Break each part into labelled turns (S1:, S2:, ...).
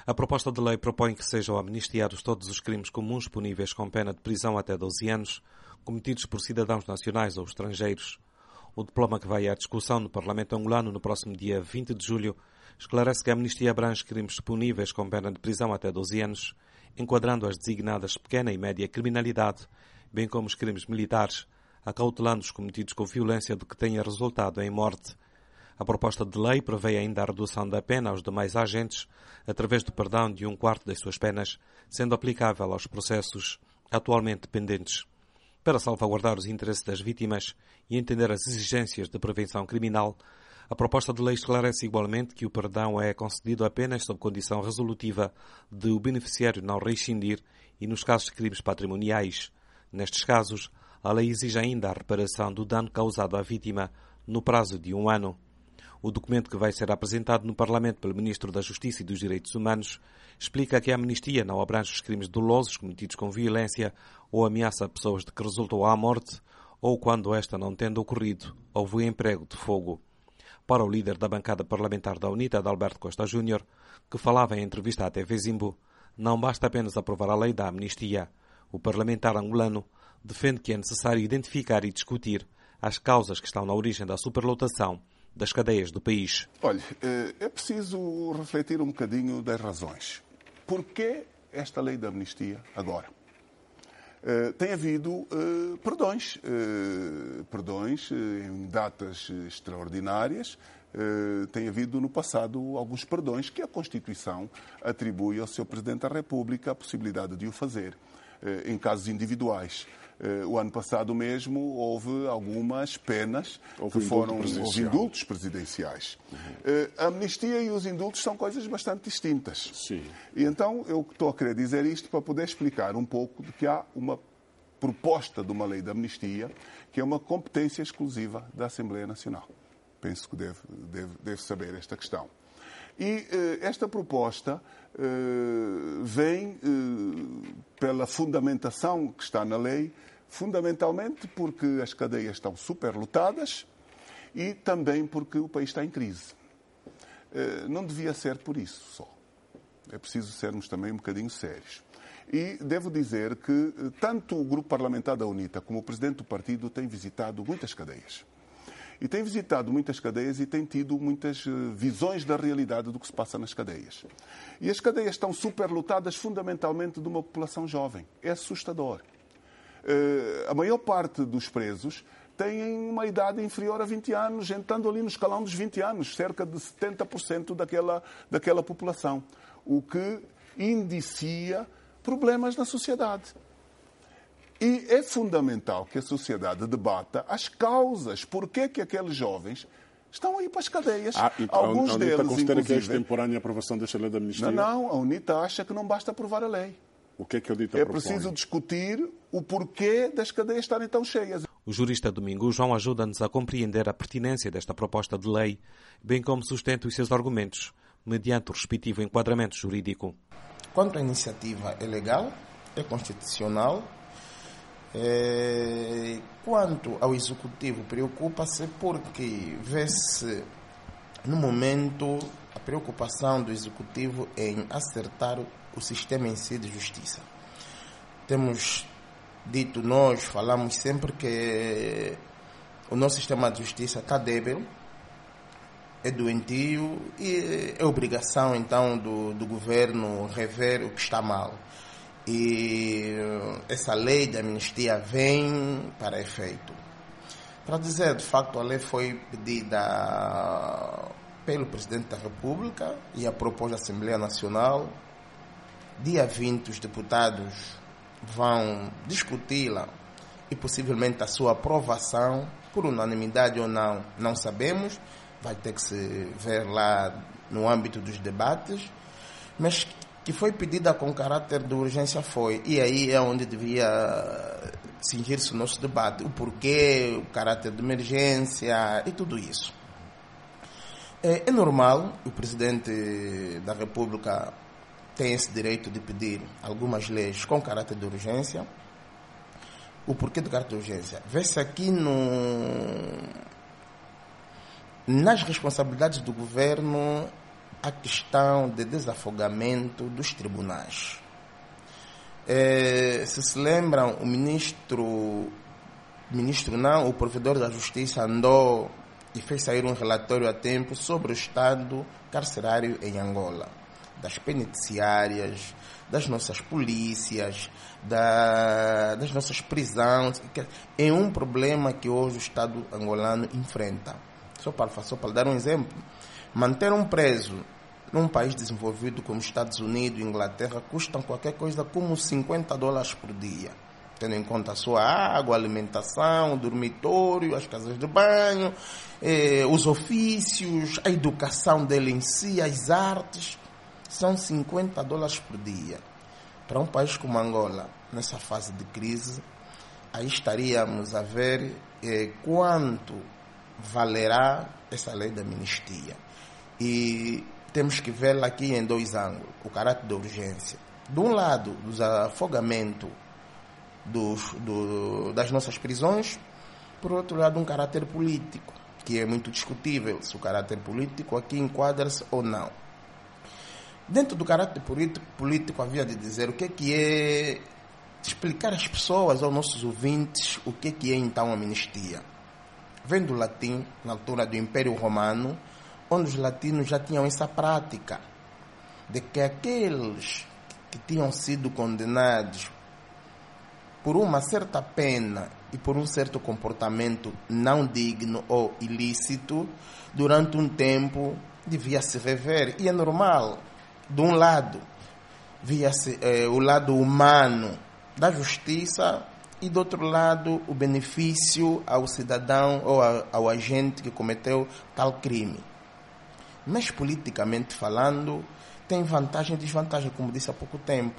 S1: A proposta de lei propõe que sejam amnistiados todos os crimes comuns puníveis com pena de prisão até 12 anos, cometidos por cidadãos nacionais ou estrangeiros. O diploma que vai à discussão no Parlamento angolano no próximo dia 20 de julho esclarece que a amnistia abrange crimes puníveis com pena de prisão até 12 anos, enquadrando as designadas pequena e média criminalidade, bem como os crimes militares, acautelando os cometidos com violência de que tenha resultado em morte. A proposta de lei prevê ainda a redução da pena aos demais agentes, através do perdão de 1/4 das suas penas, sendo aplicável aos processos atualmente pendentes. Para salvaguardar os interesses das vítimas e entender as exigências de prevenção criminal, a proposta de lei esclarece igualmente que o perdão é concedido apenas sob condição resolutiva de o beneficiário não rescindir e nos casos de crimes patrimoniais. Nestes casos, a lei exige ainda a reparação do dano causado à vítima no prazo de 1 ano. O documento que vai ser apresentado no Parlamento pelo Ministro da Justiça e dos Direitos Humanos explica que a amnistia não abrange os crimes dolosos cometidos com violência ou ameaça a pessoas de que resultou à morte ou quando esta não tendo ocorrido, houve o emprego de fogo. Para o líder da bancada parlamentar da UNITA, Adalberto Costa Júnior, que falava em entrevista à TV Zimbo, não basta apenas aprovar a lei da amnistia. O parlamentar angolano defende que é necessário identificar e discutir as causas que estão na origem da superlotação das cadeias do país.
S2: Olha, é preciso refletir um bocadinho das razões. Porquê esta lei da amnistia agora? Tem havido perdões em datas extraordinárias. Tem havido no passado alguns perdões que a Constituição atribui ao Sr. Presidente da República a possibilidade de o fazer, em casos individuais. O ano passado mesmo houve algumas penas houve indultos presidenciais. A amnistia e os indultos são coisas bastante distintas.
S3: Sim.
S2: E então eu estou a querer dizer isto para poder explicar um pouco de que há uma proposta de uma lei de amnistia que é uma competência exclusiva da Assembleia Nacional. Penso que deve saber esta questão. E esta proposta vem pela fundamentação que está na lei, fundamentalmente porque as cadeias estão superlotadas e também porque o país está em crise. Não devia ser por isso só. É preciso sermos também um bocadinho sérios. E devo dizer que tanto o grupo parlamentar da UNITA como o presidente do partido têm visitado muitas cadeias. E tem visitado muitas cadeias e tem tido muitas visões da realidade do que se passa nas cadeias. E as cadeias estão superlotadas fundamentalmente de uma população jovem. É assustador. A maior parte dos presos têm uma idade inferior a 20 anos, entrando ali no escalão dos 20 anos, cerca de 70% daquela população, o que indicia problemas na sociedade. E é fundamental que a sociedade debata as causas, porquê que aqueles jovens estão aí para as cadeias.
S3: Então
S2: Alguns
S3: a UNITA
S2: deles,
S3: considera que é
S2: inclusive...
S3: extemporânea a aprovação desta lei da amnistia?
S2: Não, a UNITA acha que não basta aprovar a lei.
S3: O que é que a UNITA
S2: É
S3: propõe?
S2: preciso discutir o porquê das cadeias estarem tão cheias.
S1: O jurista Domingos João ajuda-nos a compreender a pertinência desta proposta de lei, bem como sustenta os seus argumentos, mediante o respectivo enquadramento jurídico.
S4: Quanto à iniciativa, é legal, é constitucional. Quanto ao Executivo, preocupa-se porque vê-se, no momento, a preocupação do Executivo em acertar o sistema em si de justiça. Temos dito, nós falamos sempre que o nosso sistema de justiça está débil, é doentio e é obrigação, então, do governo rever o que está mal. E essa lei da amnistia vem para efeito. Para dizer, de facto, a lei foi pedida pelo Presidente da República e apropos da Assembleia Nacional. Dia 20, os deputados vão discuti-la e possivelmente a sua aprovação, por unanimidade ou não, não sabemos. Vai ter que se ver lá no âmbito dos debates. Mas que foi pedida com caráter de urgência foi. E aí é onde devia cingir-se o nosso debate. O porquê, o caráter de emergência e tudo isso. É normal, o Presidente da República tem esse direito de pedir algumas leis com caráter de urgência. O porquê do caráter de urgência? Vê-se aqui nas responsabilidades do governo a questão de desafogamento dos tribunais. Se lembram, o provedor da Justiça andou e fez sair um relatório a tempo sobre o estado carcerário em Angola, das penitenciárias, das nossas polícias, das nossas prisões. É um problema que hoje o Estado angolano enfrenta. Só para dar um exemplo, manter um preso num país desenvolvido como Estados Unidos e Inglaterra custam qualquer coisa como $50 por dia, tendo em conta a sua água, alimentação, o dormitório, as casas de banho, os ofícios, a educação dele em si, as artes. São $50 por dia. Para um país como Angola, nessa fase de crise, aí estaríamos a ver quanto valerá essa lei da amnistia. E temos que vê-la aqui em dois ângulos. O caráter de urgência. De um lado, do desafogamento das nossas prisões, por outro lado, um caráter político, que é muito discutível se o caráter político aqui enquadra-se ou não. Dentro do caráter político havia de dizer o que é explicar às pessoas, aos nossos ouvintes, o que é então a amnistia. Vem do latim, na altura do Império Romano, onde os latinos já tinham essa prática de que aqueles que tinham sido condenados por uma certa pena e por um certo comportamento não digno ou ilícito, durante um tempo devia se rever. E é normal. De um lado, via-se o lado humano da justiça e, do outro lado, o benefício ao cidadão ou ao agente que cometeu tal crime. Mas, politicamente falando, tem vantagem e desvantagem, como disse há pouco tempo.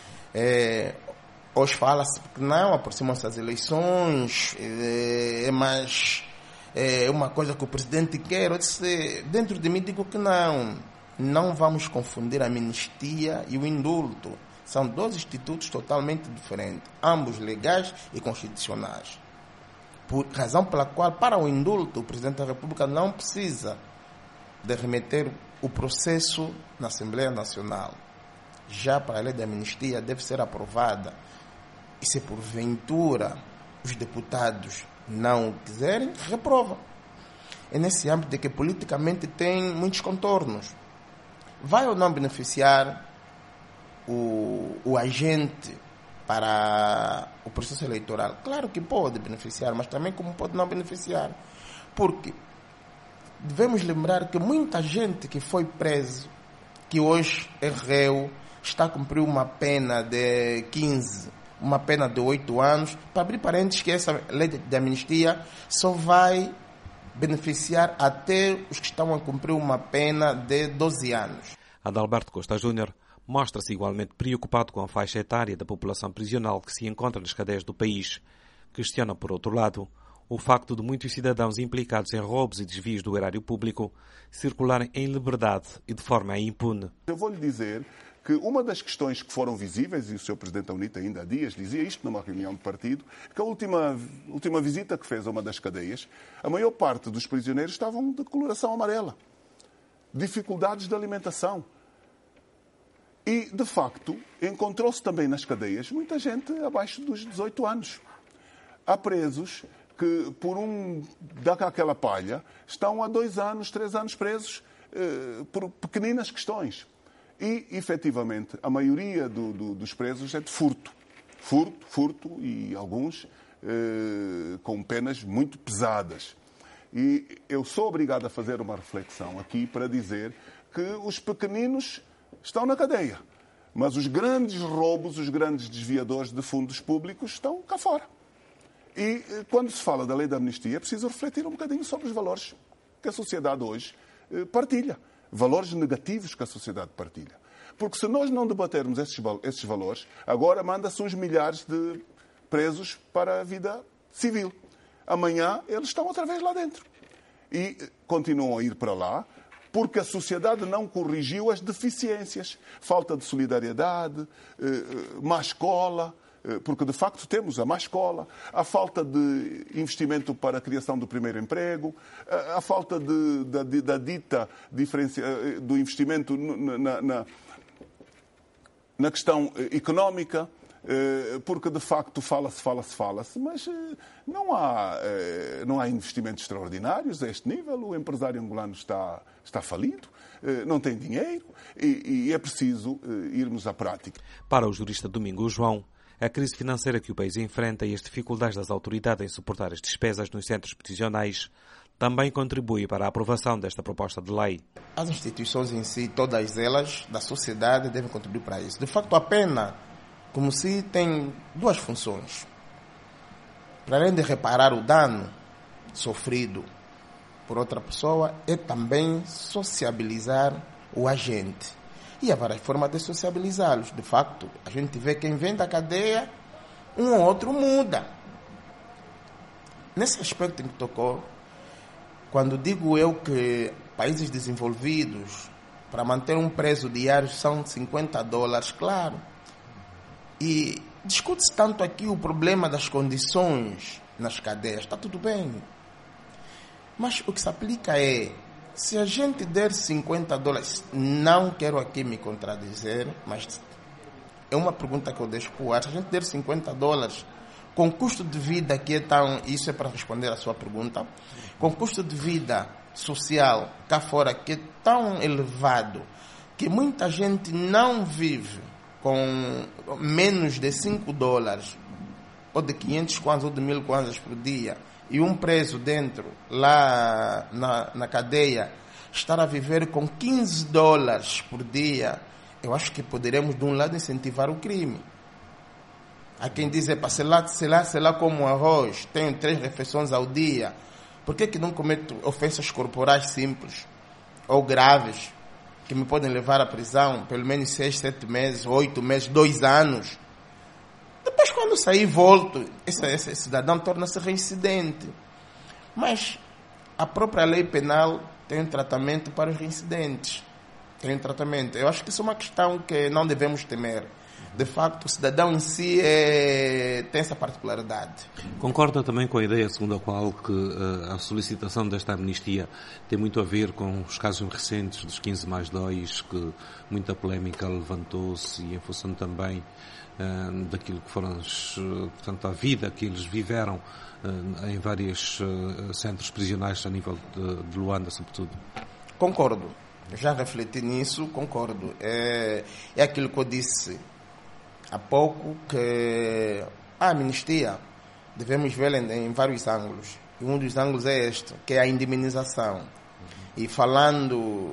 S4: Hoje fala-se que não, aproximam-se as eleições, é mais uma coisa que o presidente quer. Eu disse, dentro de mim digo que não vamos confundir a amnistia e o indulto. São dois institutos totalmente diferentes, ambos legais e constitucionais. Por razão pela qual, para o indulto, o Presidente da República não precisa de remeter o processo na Assembleia Nacional. Já para a lei da amnistia deve ser aprovada. E se porventura os deputados não o quiserem, reprova. É nesse âmbito de que politicamente tem muitos contornos. Vai ou não beneficiar o agente para o processo eleitoral? Claro que pode beneficiar, mas também como pode não beneficiar. Porque devemos lembrar que muita gente que foi preso, que hoje é réu, está a cumprir uma pena de 15, uma pena de 8 anos, para abrir parênteses que essa lei de amnistia só vai beneficiar até os que estão a cumprir uma pena de 12 anos.
S1: Adalberto Costa Júnior mostra-se igualmente preocupado com a faixa etária da população prisional que se encontra nas cadeias do país. Questiona, por outro lado, o facto de muitos cidadãos implicados em roubos e desvios do erário público circularem em liberdade e de forma impune.
S2: Eu vou lhe dizer que uma das questões que foram visíveis, e o Sr. Presidente da UNITA ainda há dias dizia isto numa reunião de partido, que a última visita que fez a uma das cadeias, a maior parte dos prisioneiros estavam de coloração amarela. Dificuldades de alimentação. E, de facto, encontrou-se também nas cadeias muita gente abaixo dos 18 anos. Há presos que, por daquela palha, estão há 2 anos, 3 anos presos por pequeninas questões. E, efetivamente, a maioria dos presos é de furto. Furto e alguns com penas muito pesadas. E eu sou obrigado a fazer uma reflexão aqui para dizer que os pequeninos estão na cadeia, mas os grandes roubos, os grandes desviadores de fundos públicos estão cá fora. E quando se fala da lei da amnistia, é preciso refletir um bocadinho sobre os valores que a sociedade hoje partilha. Valores negativos que a sociedade partilha. Porque se nós não debatermos esses valores, agora manda-se uns milhares de presos para a vida civil. Amanhã eles estão outra vez lá dentro. E continuam a ir para lá porque a sociedade não corrigiu as deficiências. Falta de solidariedade, má escola, porque de facto temos a má escola, a falta de investimento para a criação do primeiro emprego, a falta da dita diferença do investimento na questão económica, porque de facto fala-se, mas não há investimentos extraordinários a este nível. O empresário angolano está falido, não tem dinheiro e é preciso irmos à prática.
S1: Para o jurista Domingos João, a crise financeira que o país enfrenta e as dificuldades das autoridades em suportar as despesas nos centros prisionais também contribui para a aprovação desta proposta de lei.
S4: As instituições em si, todas elas, da sociedade, devem contribuir para isso. De facto, a pena, como se tem duas funções. Para além de reparar o dano sofrido por outra pessoa, é também sociabilizar o agente. E há várias formas de sociabilizá-los. De facto, a gente vê quem vem da cadeia, um ou outro muda. Nesse aspecto em que tocou, quando digo eu que países desenvolvidos, para manter um preso diário são $50, claro. E discute-se tanto aqui o problema das condições nas cadeias, está tudo bem. Mas o que se aplica é, se a gente der $50, não quero aqui me contradizer, mas é uma pergunta que eu deixo para o ar, se a gente der $50, com custo de vida que é tão, isso é para responder a sua pergunta, com custo de vida social cá fora que é tão elevado, que muita gente não vive com menos de $5, ou de 500 kwanzas, ou de 1000 kwanzas por dia, e um preso dentro, lá na cadeia, estar a viver com $15 por dia, eu acho que poderemos, de um lado, incentivar o crime. Há quem diz, sei lá como arroz, tenho 3 refeições ao dia, por que não cometo ofensas corporais simples ou graves, que me podem levar à prisão pelo menos 6, 7 meses, 8 meses, 2 anos? Depois, quando sair, volto. Esse cidadão torna-se reincidente. Mas a própria lei penal tem um tratamento para os reincidentes. Tem um tratamento. Eu acho que isso é uma questão que não devemos temer. De facto, o cidadão em si tem essa particularidade.
S1: Concorda também com a ideia segundo a qual que a solicitação desta amnistia tem muito a ver com os casos recentes dos 15+2, que muita polémica levantou-se e em função também daquilo que foram, portanto, a vida que eles viveram em vários centros prisionais a nível de Luanda, sobretudo?
S4: Concordo. Já refleti nisso, concordo. É aquilo que eu disse há pouco, que a amnistia devemos vê-la em vários ângulos. E um dos ângulos é este, que é a indemnização. E falando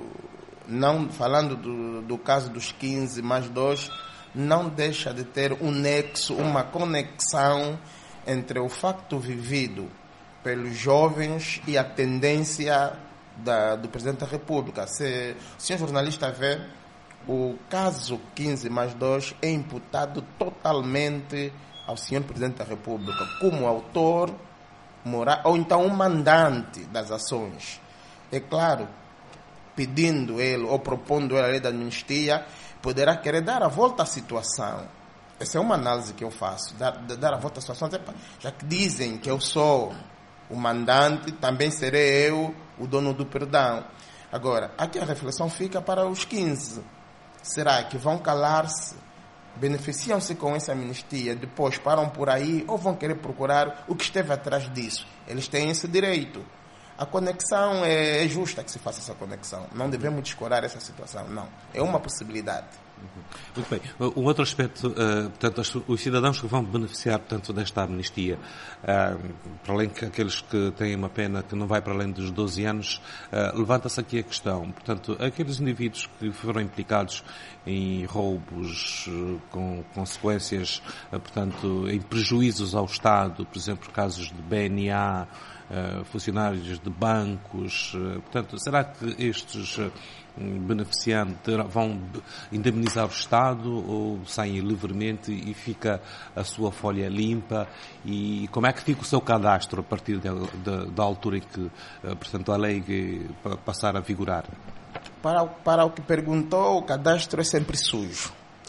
S4: do caso dos 15+2, não deixa de ter um nexo, uma conexão entre o facto vivido pelos jovens e a tendência do Presidente da República. Se o senhor jornalista vê, o caso 15+2 é imputado totalmente ao senhor Presidente da República como autor moral, ou então um mandante das ações. É claro, pedindo ele ou propondo ele a lei da amnistia, poderá querer dar a volta à situação. Essa é uma análise que eu faço, dar a volta à situação. Já que dizem que eu sou o mandante, também serei eu o dono do perdão. Agora, aqui a reflexão fica para os 15. Será que vão calar-se, beneficiam-se com essa amnistia, depois param por aí ou vão querer procurar o que esteve atrás disso? Eles têm esse direito. A conexão é justa que se faça essa conexão. Não devemos descurar essa situação, não. É uma possibilidade.
S1: Muito bem. Um outro aspecto, portanto, os cidadãos que vão beneficiar, portanto, desta amnistia, para além que aqueles que têm uma pena que não vai para além dos 12 anos, levanta-se aqui a questão, portanto, aqueles indivíduos que foram implicados em roubos com consequências, portanto, em prejuízos ao Estado, por exemplo, casos de BNA, funcionários de bancos, portanto, será que estes beneficiantes vão indemnizar o Estado ou saem livremente e fica a sua folha limpa? E como é que fica o seu cadastro a partir da altura em que, portanto, a lei passar a vigorar?
S4: Para o que perguntou, o cadastro é sempre sujo.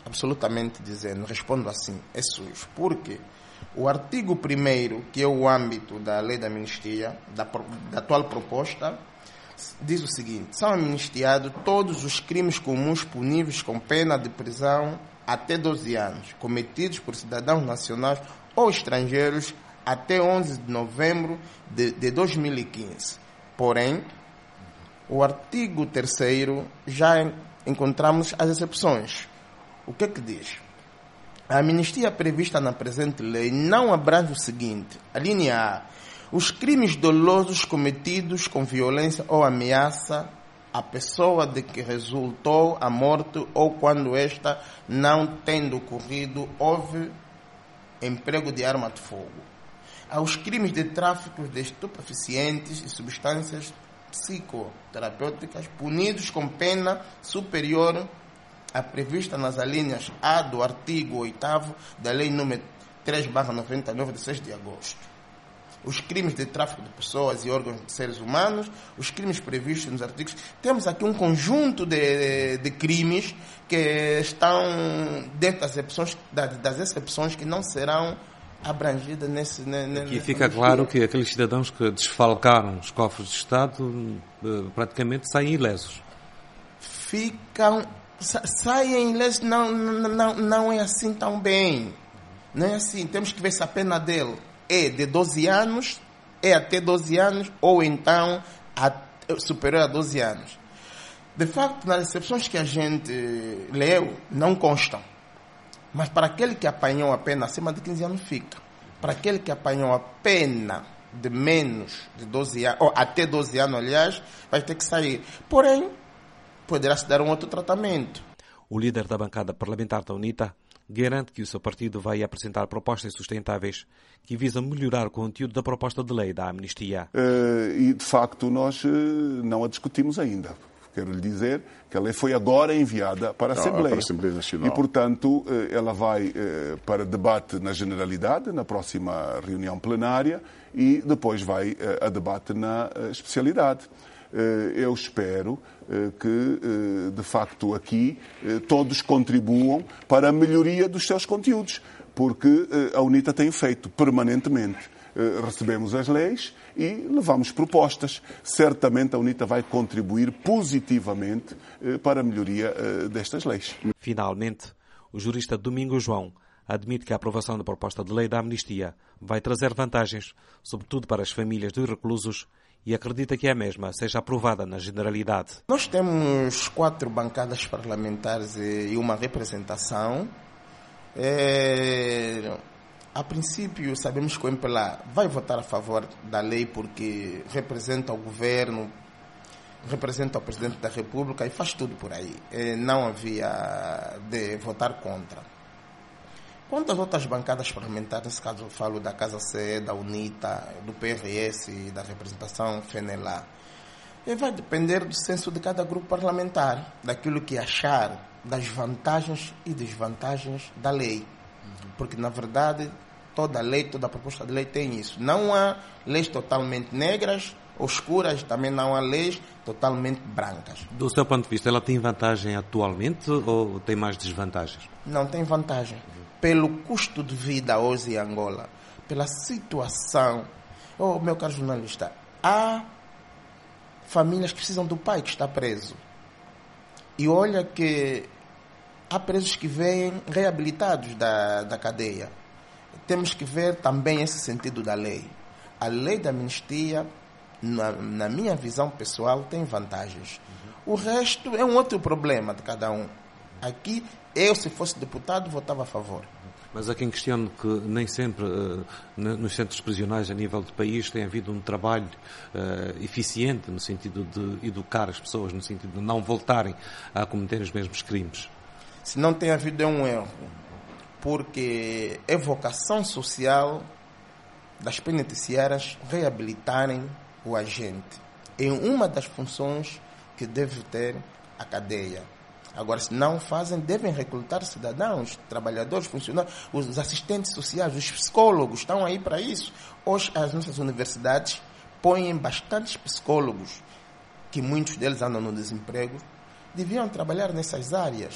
S4: absolutamente dizendo, respondo assim, é sujo. Porque o artigo 1º, que é o âmbito da lei da amnistia, da atual proposta, diz o seguinte: são amnistiados todos os crimes comuns puníveis com pena de prisão até 12 anos, cometidos por cidadãos nacionais ou estrangeiros até 11 de novembro de 2015. Porém, o artigo 3º já encontramos as exceções. O que é que diz? A amnistia prevista na presente lei não abrange o seguinte: a linha A, os crimes dolosos cometidos com violência ou ameaça à pessoa de que resultou a morte ou quando esta, não tendo ocorrido, houve emprego de arma de fogo. Aos crimes de tráfico de estupefacientes e substâncias psicoterapêuticas punidos com pena superior à prevista nas alíneas A do artigo 8º da Lei nº 3/99, de 6 de agosto. Os crimes de tráfico de pessoas e órgãos de seres humanos, os crimes previstos nos artigos. Temos aqui um conjunto de crimes que estão dentro das exceções que não serão abrangidas nesse...
S1: Aqui fica claro que aqueles cidadãos que desfalcaram os cofres de Estado praticamente saem ilesos.
S4: Saem ilesos, não é assim tão bem. Não é assim. Temos que ver se a pena dele é de 12 anos, é até 12 anos, ou então superior a 12 anos. De facto, nas exceções que a gente leu, não constam. Mas para aquele que apanhou a pena acima de 15 anos, fica. Para aquele que apanhou a pena de menos de 12 anos, ou até 12 anos, aliás, vai ter que sair. Porém, poderá-se dar um outro tratamento.
S1: O líder da bancada parlamentar da UNITA garante que o seu partido vai apresentar propostas sustentáveis que visam melhorar o conteúdo da proposta de lei da amnistia.
S2: E, de facto, nós não a discutimos ainda. Quero lhe dizer que a lei foi agora enviada para a Assembleia.
S3: Para a Assembleia Nacional.
S2: E, portanto, ela vai para debate na generalidade, na próxima reunião plenária, e depois vai a debate na especialidade. Eu espero que, de facto, aqui todos contribuam para a melhoria dos seus conteúdos, porque a UNITA tem feito permanentemente. Recebemos as leis e levamos propostas. Certamente a UNITA vai contribuir positivamente para a melhoria destas leis.
S1: Finalmente, o jurista Domingos João admite que a aprovação da proposta de lei da amnistia vai trazer vantagens, sobretudo para as famílias dos reclusos, e acredita que a mesma seja aprovada na generalidade.
S4: Nós temos 4 bancadas parlamentares e uma representação. A princípio, sabemos que o MPLA vai votar a favor da lei porque representa o governo, representa o Presidente da República e faz tudo por aí. Não havia de votar contra. Quanto às outras bancadas parlamentares, nesse caso eu falo da Casa CE, da UNITA, do PRS e da representação FENELA, vai depender do senso de cada grupo parlamentar, daquilo que achar das vantagens e desvantagens da lei. Porque, na verdade, toda lei, toda proposta de lei tem isso. Não há leis totalmente negras ou escuras, também não há leis totalmente brancas.
S1: Do seu ponto de vista, ela tem vantagem atualmente ou tem mais desvantagens?
S4: Não, tem vantagem. Pelo custo de vida hoje em Angola, pela situação. Meu caro jornalista, há famílias que precisam do pai que está preso. E olha que há presos que vêm reabilitados da cadeia. Temos que ver também esse sentido da lei. A lei da amnistia, na minha visão pessoal, tem vantagens. O resto é um outro problema de cada um. Aqui, eu, se fosse deputado, votava a favor.
S1: Mas há quem questione que nem sempre nos centros prisionais a nível do país tem havido um trabalho eficiente no sentido de educar as pessoas, no sentido de não voltarem a cometer os mesmos crimes.
S4: Se não tem havido é um erro, porque é vocação social das penitenciárias reabilitarem o agente. É uma das funções que deve ter a cadeia. Agora, se não fazem, devem recrutar cidadãos, trabalhadores, funcionários, os assistentes sociais, os psicólogos estão aí para isso. Hoje, as nossas universidades põem bastantes psicólogos, que muitos deles andam no desemprego, deviam trabalhar nessas áreas,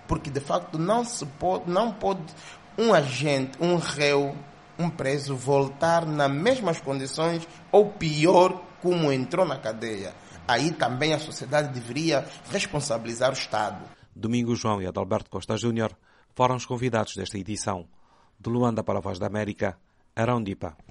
S4: porque de facto não pode um agente, um réu, um preso voltar nas mesmas condições ou pior como entrou na cadeia. Aí também a sociedade deveria responsabilizar o Estado.
S1: Domingos João e Adalberto Costa Júnior foram os convidados desta edição. De Luanda para a Voz da América, Arão Dipa.